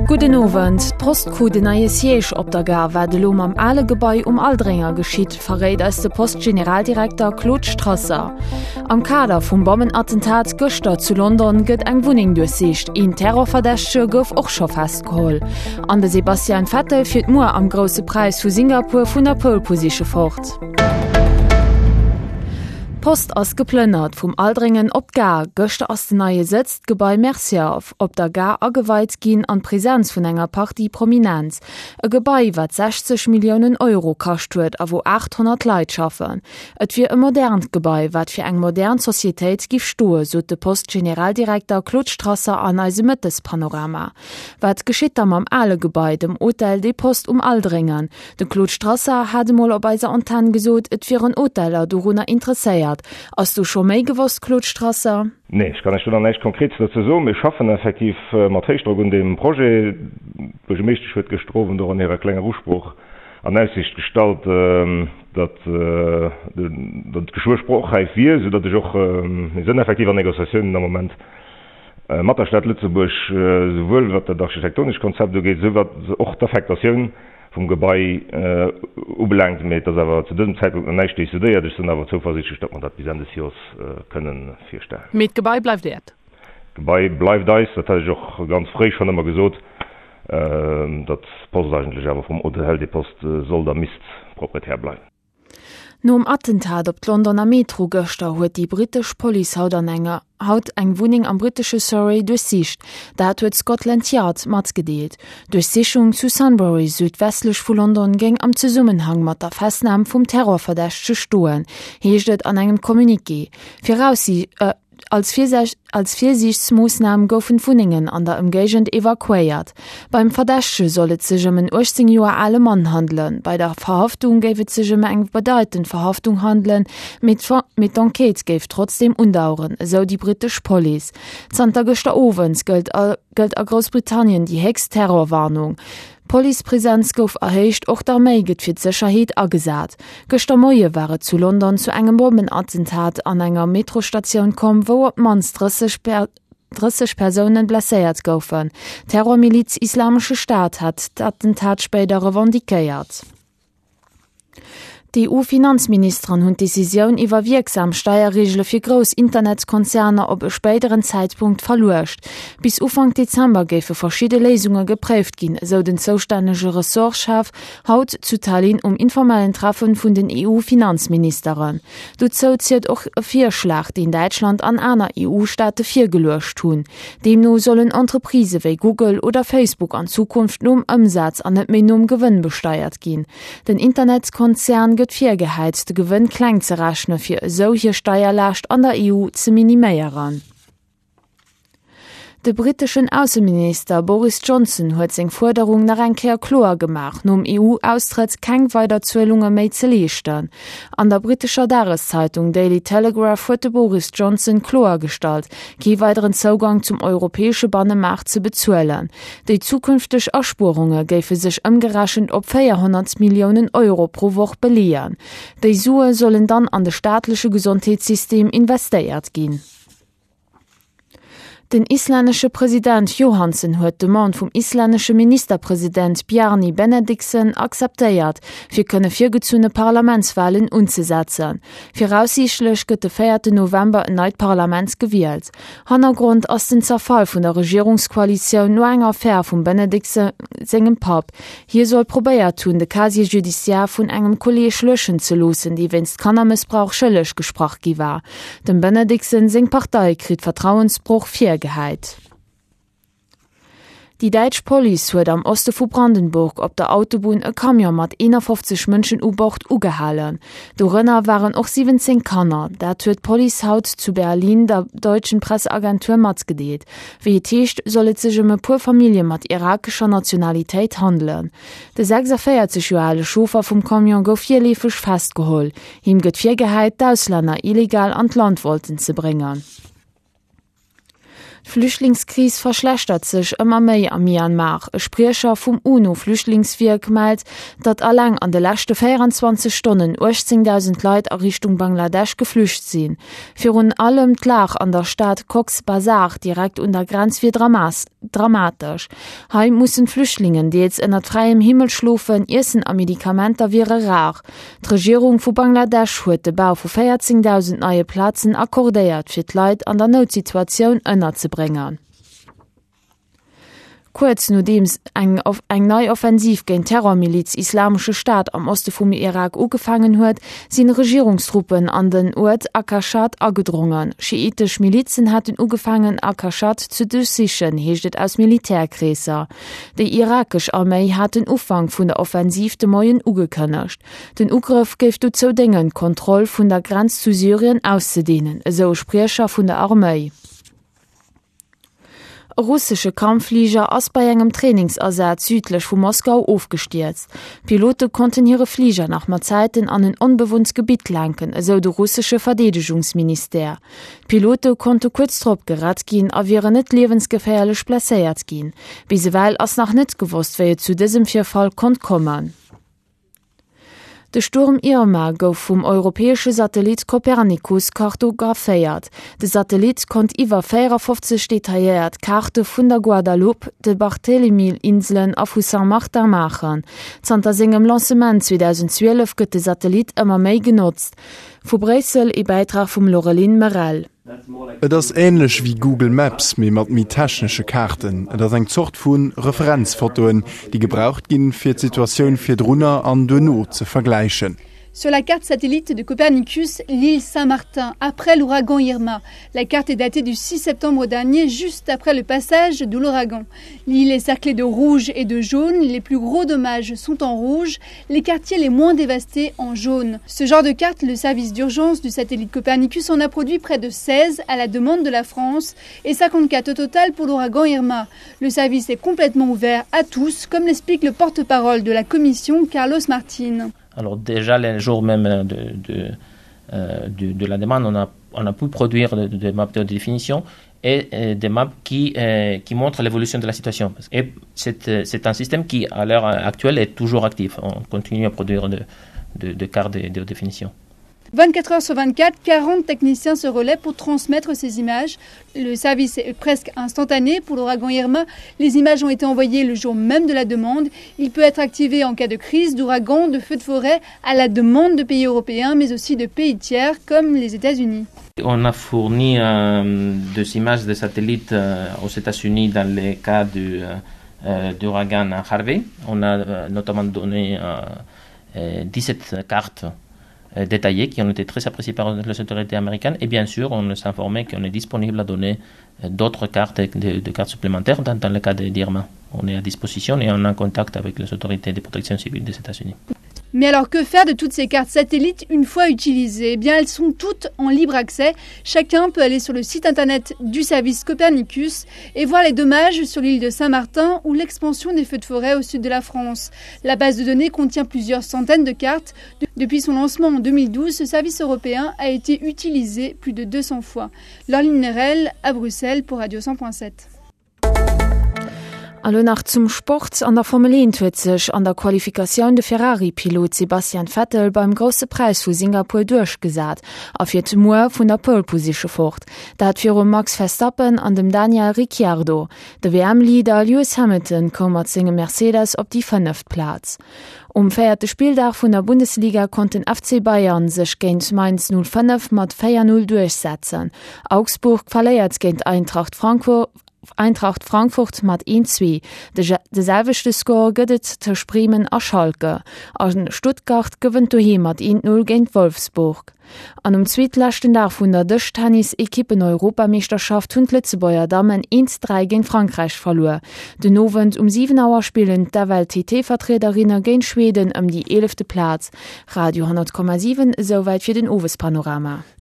Guten Abend. Postku de neue Siege op der Gar war de Lom am alle Gebäi Aldringer geschiet, verrät als der Postgeneraldirektor Claude Strasser. Am Kader vum Bombenattentat Göster zu London gëtt eng Wuning durchsicht. In Terrorverdächtche gouf och scho festgeholt. An de Sebastian Vettel fiert Moer am grosse Preis vu Singapur vun der Pole Position fort. Post ass geplënnert vum Aldringen op Gar, Göchte ass de neie sitzt Gebäi Merciauf, op der Gar aweit ginn an Präsenz vun enger Party Prominenz. E Gebäi wat 60 Millionen Euro kascht huet, a wo 800 Leiit schaffen. Et wie e modern Gebäi, wat fir eng modern Societäit gif stoe, sot de Postgeneraldirektor Claude Strasser an eise Mëttes Panorama. Wat geschitt am alle Gebäi dem Hotel de Post Aldringen. De Claude Strasser hat mal op eiser Antenne gesot, et viren Hoteller do runner interessiert. Hast du schon méi gewusst, Claude Strasser? Nee, ich kann nicht konkret dazu sagen. Wir schaffen effektiv Materialdruck in dem Projekt, wo ich mich wird gestroben durch einen kleinen Ausspruch an Aussicht gestellt, dass das Geschwurspruch heißt wir, sodass ich auch wir sind effektiv an Negoziationen im Moment mit der Stadt Lützeburg, sowohl was das architektonische Konzept geht, so was auch die Affektation vom Gebäi unbelangt mit, das aber zu diesem Zeitpunkt nicht studiert. Ich bin aber zuversichtlich, dass man das bis Ende des Jahres können feststellen. Mit Gebäi bleibt dort? Gebäi bleibt da, das habe ich auch ganz frisch schon immer gesagt. Das Post eigentlich aber vom Hotel die Post soll der Mist proprietär bleiben. No am Attentat op d'Londoner Metro gëster huet die britisch Police haut eng Wuning am britische Surrey durchsicht. Dat huet Scotland Yard mat gedeelt. Durchsichung zu Sunbury südwestlech vu London ging am Zusammenhang mat der Festnahme vum Terrorverdächtche stoen, heeschtet an engem Kommuniqué. Als Vielsichtsmaßnahmen goufen Wuningen an der Umgegend evakuiert. Beim Verdächtche sollet sich um 18 Jahre alle Mann handeln. Bei der Verhaftung gäbe sich eng bedeutende Verhaftung handeln. Mit Enquete gäbe trotzdem undauern, so die britische Police. Zter gëster Owens gilt a Großbritannien die Hex-Terrorwarnung. Policepräsenz gouf erhéicht och d'Armee gët fir d'Sicherheet agesat. Gëster Moie waren zu London zu engem Bombenattentat an enger Metrostation kom, wo op mans 30 Personen blesséiert goufen. Terrormiliz Islamsche Staat hat d'Attentat später revendikéiert. Die EU-Finanzministerin hunn Decision iwwer wirksam Steuerregelle fir Gros Internetkonzerne op e späteren Zeitpunkt verluecht. Bis Ufang Dezember géfe verschiedene Lesungen gepräft gin, so den zoustännege Ressortchef haut zu Tallinn informellen Treffen vun den EU-Finanzministeren. Dozo ziert och e Vierschlag, den Deutschland an aner EU-Staate geluecht hun. Demno sollen Entreprise wie Google oder Facebook an Zukunft Umsatz an net méi Gewinn besteuert gin. Den Internetkonzern fir geheizte Gewinn klein ze rechnen fir solche Steuerlast an der EU ze minimieren. De britischen Außenminister Boris Johnson huet seg Forderung nach enkeer klar gemacht, um EU-Austritt keng Weiterzuelungen méi ze lechten. An der britischer Tageszeitung Daily Telegraph huet Boris Johnson klar stalt, kie weiteren Zugang zum europäische Binnenmarkt zu bezuelen. Die zukünftig Ersporungen géfe sich ëmgeraschend op 400 Millionen Euro pro Woche belehren. Die Sue sollen dann an das staatliche Gesundheitssystem investiert gehen. Den isländische Präsident Johansson huet de Mann vom isländische Ministerpräsident Bjarni Benediktsson akzeptéiert, fir kënne virgezune Parlamentswahlen umzusetzen. Voraussichtlich gëtt de 4. November ein neues Parlament gewählt. Hintergrund ass den Zerfall vun der Regierungskoalition no enger Affaire vum Benediktsson segem Pap. Hier soll probéiert tun, de Casier Judiciaire vun engem Kolleg löschen zu losen, die wennst Kannermissbrauch schëllech gesproch gi war. Den Benediktsson seg Partei krit Vertrauensbruch geheit. Die Deutsche Police huet am Oste vu Brandenburg op der Autobahn e Kamion mat 51 Mënschen U-Bocht ugehalen. Dorënner waren och 17 Kanner. Dat huet Police haut zu Berlin der deutschen Presseagentur mat gedeelt. Wie techt sollet sech e puer Familie mat irakischer Nationalitéit handeln. De 46-jährige Chauffeur vum Kamion gouf vierlefech festgeholl. Him gëtt fir geheit, d'Ausländer illegal an Land wollten ze bringen. Flüchtlingskris verschlechtert sich immer mehr am Myanmar. Ein Sprecher vom UNO-Flüchtlingswerk meldet, dass allein an den letzten 24 Stunden 18.000 Leute in Richtung Bangladesch geflüchtet sind. Für allem die Lage an der Stadt Cox's Bazar direkt unter der Grenze wird dramatisch. Hier müssen Flüchtlinge, die jetzt unter freiem Himmel schlafen, Essen und Medikamente wäre rar. Die Regierung von Bangladesch hat den Bau von 14.000 neue Plätzen akkordiert, für die Leute an der Notsituation unterzubringen. Kurz nachdem eng neue Offensiv gegen Terrormiliz Islamische Staat am Osten vom Irak angefangen hat, sind Regierungstruppen an den Ort Akashat angedrungen. Schiitische Milizen hatten angefangen, Akashat zu durchsichern, heisst es aus Militärkreisen. Die irakische Armee hat den Anfang von der Offensiv den Morgen angekündigt. Den Angriff gibt dazu Dingen, Kontrolle von der Grenze zu Syrien auszudehnen, so Sprecher von der Armee. Russische Kampfflieger ass bei engem Trainingsersatz südlich von Moskau aufgestürzt. Piloten konnten ihre Flieger nach Mazeiten an ein unbewohntes Gebiet lenken, so der russische Verteidigungsminister. Piloten konnten kurz drauf gerettet gehen, aber wären nicht lebensgefährlich platziert gehen. Bisweilen ist noch nicht gewusst, wer zu diesem Vorfall kommen. Der Sturm Irma gouf vom europäischen Satellit Copernicus kartografiert. Der Satellit konnte über 54 detailliert Karte von der Guadeloupe, de Barthélemy-Inseln auf Saint-Martin machen. Zter seinem Lancement 2012 wird der Satellit immer mehr genutzt. Von Brüssel ein Beitrag von Laureline Merel. Et ass ähnlich wie Google Maps mat technische Karten. Et ass eng Zocht vun Referenzfotoen, die gebraucht ginn fir d'Situatioun fir Drunner an de No ze vergleichen. Sur la carte satellite de Copernicus, l'île Saint-Martin, après l'ouragan Irma. La carte est datée du 6 septembre dernier, juste après le passage de l'ouragan. L'île est cerclée de rouge et de jaune. Les plus gros dommages sont en rouge, les quartiers les moins dévastés en jaune. Ce genre de carte, le service d'urgence du satellite Copernicus en a produit près de 16 à la demande de la France et 54 au total pour l'ouragan Irma. Le service est complètement ouvert à tous, comme l'explique le porte-parole de la commission, Carlos Martin. Alors déjà, le jour même de la demande, on a pu produire des maps de définition et des maps qui montrent l'évolution de la situation. Et c'est un système qui, à l'heure actuelle, est toujours actif. On continue à produire des cartes de définition. 24 heures sur 24, 40 techniciens se relaient pour transmettre ces images. Le service est presque instantané pour l'ouragan Irma. Les images ont été envoyées le jour même de la demande. Il peut être activé en cas de crise, d'ouragan, de feu de forêt, à la demande de pays européens, mais aussi de pays tiers comme les États-Unis. On a fourni des images de satellites aux États-Unis dans le cas d'ouragan Harvey. On a notamment donné 17 cartes détaillés qui ont été très appréciés par les autorités américaines et bien sûr on s'est informé qu'on est disponible à donner d'autres cartes, de cartes supplémentaires dans le cas d'Irma. On est à disposition et on est en contact avec les autorités de protection civile des États-Unis. Mais alors que faire de toutes ces cartes satellites une fois utilisées ? Eh bien elles sont toutes en libre accès. Chacun peut aller sur le site internet du service Copernicus et voir les dommages sur l'île de Saint-Martin ou l'expansion des feux de forêt au sud de la France. La base de données contient plusieurs centaines de cartes. Depuis son lancement en 2012, ce service européen a été utilisé plus de 200 fois. Laureline Merel à Bruxelles pour Radio 100.7. Allo nach zum Sport an der Formel 1 huet sech an der Qualifikation de Ferrari-Pilot Sebastian Vettel beim grosse Preis vu Singapur durchgesat, a fir d'Moer vun der Pole-Position fort. Dat fir Max Verstappen an dem Daniel Ricciardo. De WM-Leader Lewis Hamilton kom mat zinge Mercedes op die 5. Platz. Feierte Spieldach vun der Bundesliga konnten FC Bayern sech géint Mainz 05 mat 4-0 durchsetzen. Augsburg verléiert géint Eintracht Frankfurt mat 1-2. De selwechte Score gëtt ter Bremen a Schalke. An Stuttgart gewënnt doheem mat 1-0 géint Wolfsburg. An zweetlächten Dach vun der Dëch-Tennis-Ekippen Europameisterschaft hunn Lützebäuer Damen 1-3 géint Frankreich verloor. Den Abend 7 Auer spielen der Welt-TT-Vertreterinnen géint Schweden die 11. Platz. Radio 100,7 soweit fir den Owespanorama.